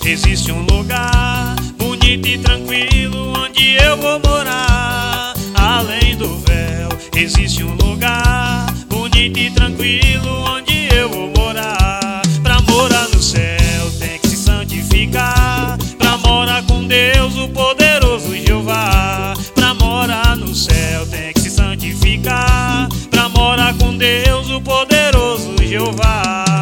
existe um lugar bonito e tranquilo onde eu vou morar. Além do véu, existe um lugar bonito e tranquilo onde eu vou morar. Pra morar no céu tem que se santificar, pra morar com Deus, o poderoso Jeová. Pra morar no céu tem que se santificar, pra morar com Deus, o poderoso Jeová.